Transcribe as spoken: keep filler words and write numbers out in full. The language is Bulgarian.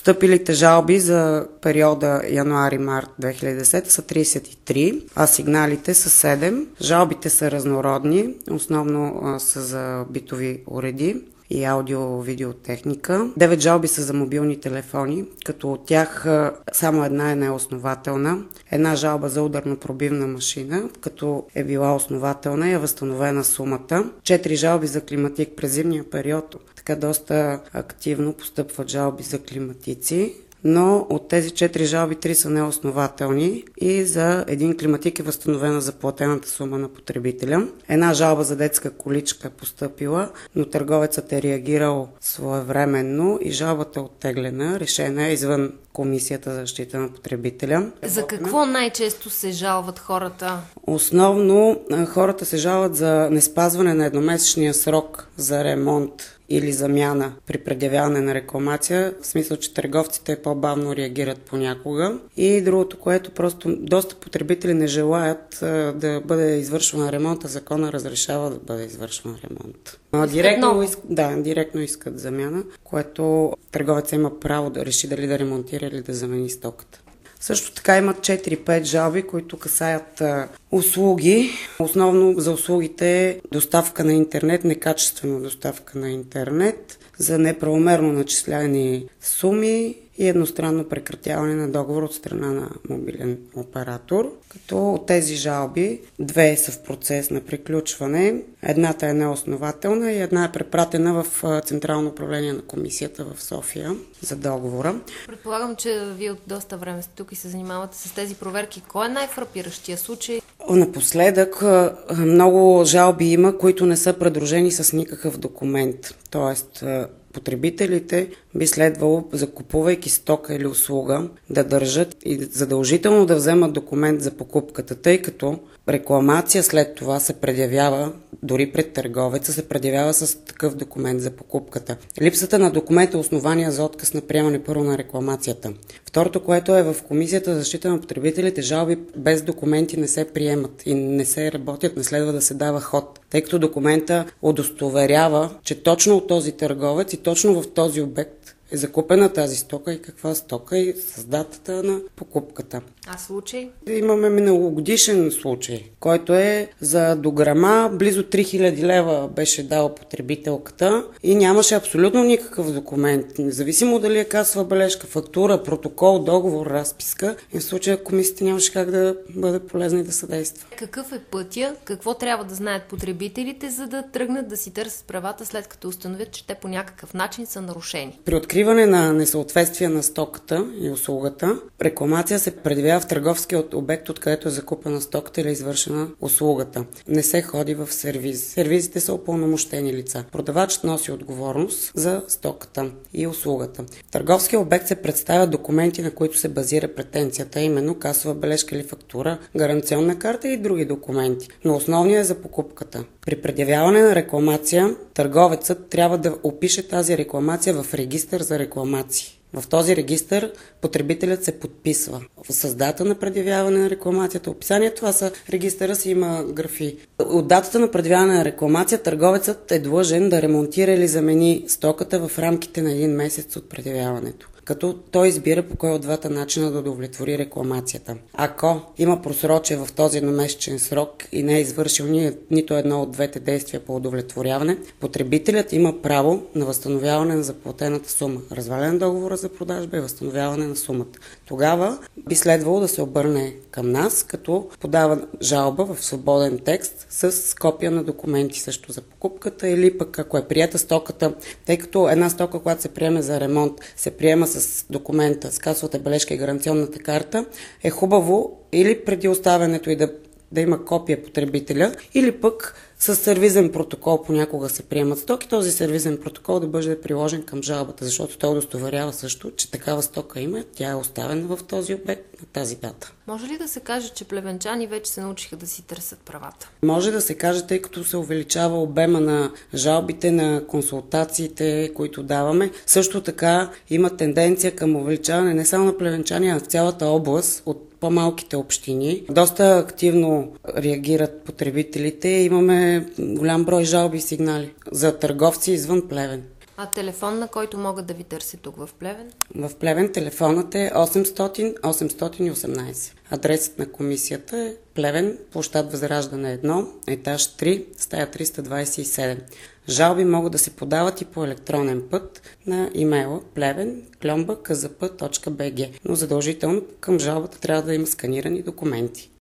Постъпилите жалби за периода януари-март две хиляди и десета са тридесет и три, а сигналите са седем. Жалбите са разнородни, основно а, са за битови уреди и аудио-видеотехника. Девет жалби са за мобилни телефони, като от тях само една е неоснователна. Една жалба за ударно-пробивна машина, като е била основателна и е възстановена сумата. Четири жалби за климатик през зимния период. Така доста активно постъпват жалби за климатици. Но от тези четири жалби три са неоснователни и за един климатик е възстановена заплатената сума на потребителя. Една жалба за детска количка е постъпила, но търговецът е реагирал своевременно и жалбата е оттеглена, решена е извън Комисията за защита на потребителя. За какво най-често се жалват хората? Основно хората се жалват за неспазване на едномесечния срок за ремонт или замяна при предявяване на рекламация, в смисъл, че търговците по-бавно реагират понякога. И другото, което просто доста потребители не желаят а, да бъде извършван ремонт, а закона разрешава да бъде извършван ремонт. А, директно, иск, да, директно искат замяна, което търговеца има право да реши дали да ремонтира или да замени стоката. Също така имат четири-пет жалби, които касаят а, услуги. Основно за услугите доставка на интернет, некачествена доставка на интернет, за неправомерно начисляни суми и едностранно прекратяване на договор от страна на мобилен оператор. Като от тези жалби две са в процес на приключване. Едната е неоснователна и една е препратена в Централно управление на комисията в София за договора. Предполагам, че вие от доста време сте тук и се занимавате с тези проверки. Кой е най-фрапиращия случай? Напоследък много жалби има, които не са придружени с никакъв документ. Тоест, потребителите би следвало, закупувайки стока или услуга, да държат и задължително да вземат документ за покупката, тъй като рекламация след това се предявява, дори пред търговеца се предявява с такъв документ за покупката. Липсата на документ е основание за отказ на приемане първо на рекламацията. Второто, което е в Комисията за защита на потребителите, жалби без документи не се приемат и не се работят, не следва да се дава ход, тъй като документа удостоверява, че точно от този търговец и точно в този обект е закупена тази стока и каква стока и с датата на покупката. А случай? Имаме миналогодишен случай, който е за до грама, близо три хиляди лева беше дала потребителката и нямаше абсолютно никакъв документ. Независимо дали е касова бележка, фактура, протокол, договор, разписка, и в случая комисията нямаше как да бъде полезна и да съдейства. Какъв е пътя? Какво трябва да знаят потребителите, за да тръгнат да си търсят правата, след като установят, че те по някакъв начин са нарушени? При откриване на несъответствие на стоката и услугата, рекламация се предявява в търговския обект, откъдето е закупена стоката или извършена услугата. Не се ходи в сервиз. Сервизите са упълномощени лица. Продавачът носи отговорност за стоката и услугата. В търговския обект се представят документи, на които се базира претенцията, именно касова бележка или фактура, гаранционна карта и други документи. Но основният е за покупката. При предявяване на рекламация, търговецът трябва да опише тази рекламация в регистър за рекламации. В този регистър потребителят се подписва с дата на предявяване на рекламацията. Описание това са регистъра си има графи. От датата на предявяване на рекламация търговецът е длъжен да ремонтира или замени стоката в рамките на един месец от предявяването, като той избира по кой от двата начина да удовлетвори рекламацията. Ако има просрочие в този едномесечен срок и не е извършил ни, нито едно от двете действия по удовлетворяване, потребителят има право на възстановяване на заплатената сума, разваляне на договора за продажба и възстановяване на сумата. Тогава би следвало да се обърне към нас, като подава жалба в свободен текст с копия на документи също за покупката или пък ако е приета стоката, тъй като една стока, която се приеме за ремонт, се приема с документа, с касовата бележка и гаранционната карта, е хубаво или преди оставянето и да, да има копия потребителя, или пък с сервизен протокол понякога се приемат стоки, този сервизен протокол да бъде приложен към жалбата, защото той удостоверява също, че такава стока има, тя е оставена в този обект на тази дата. Може ли да се каже, че плевенчани вече се научиха да си търсят правата? Може да се каже, тъй като се увеличава обема на жалбите, на консултациите, които даваме. Също така има тенденция към увеличаване не само на плевенчани, а в цялата област от по-малките общини. Доста активно реагират потребителите. Имаме голям брой жалби и сигнали за търговци извън Плевен. А телефон, на който могат да ви търсят тук в Плевен? В Плевен телефонът е осемстотин осемстотин и осемнадесет. Адресът на комисията е Плевен, площад Възраждане едно, етаж три, стая триста двадесет и седем. Жалби могат да се подават и по електронен път на имейла плевен кльомба к з п точка б г, но задължително към жалбата трябва да има сканирани документи.